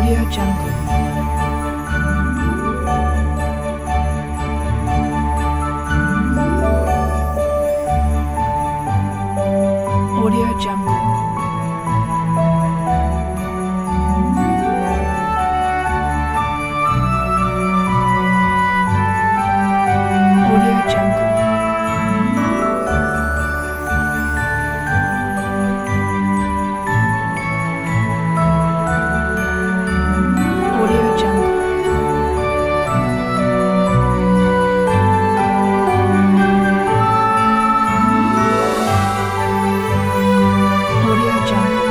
Audio Jungle. Audio Jungle. Audio Jungle. Audio Jungle. Audio Jungle.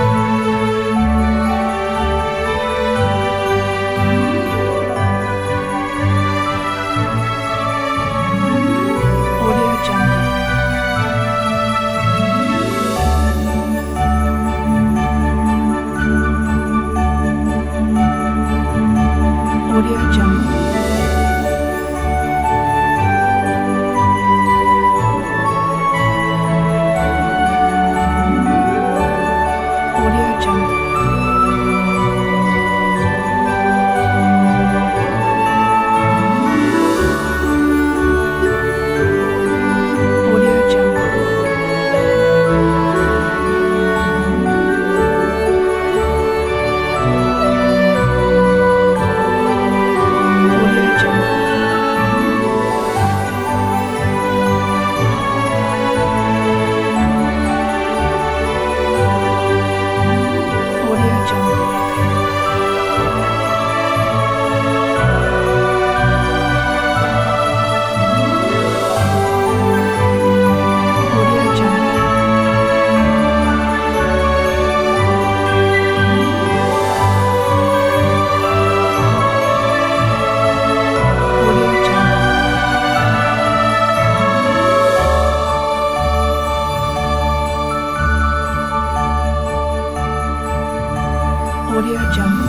Audio Jungle. Audio Jungle. Audio Jungle. Audio Jungle. Audio Jungle. Audio Jungle. Audio Jungle. Audio Jungle. Audio Jungle.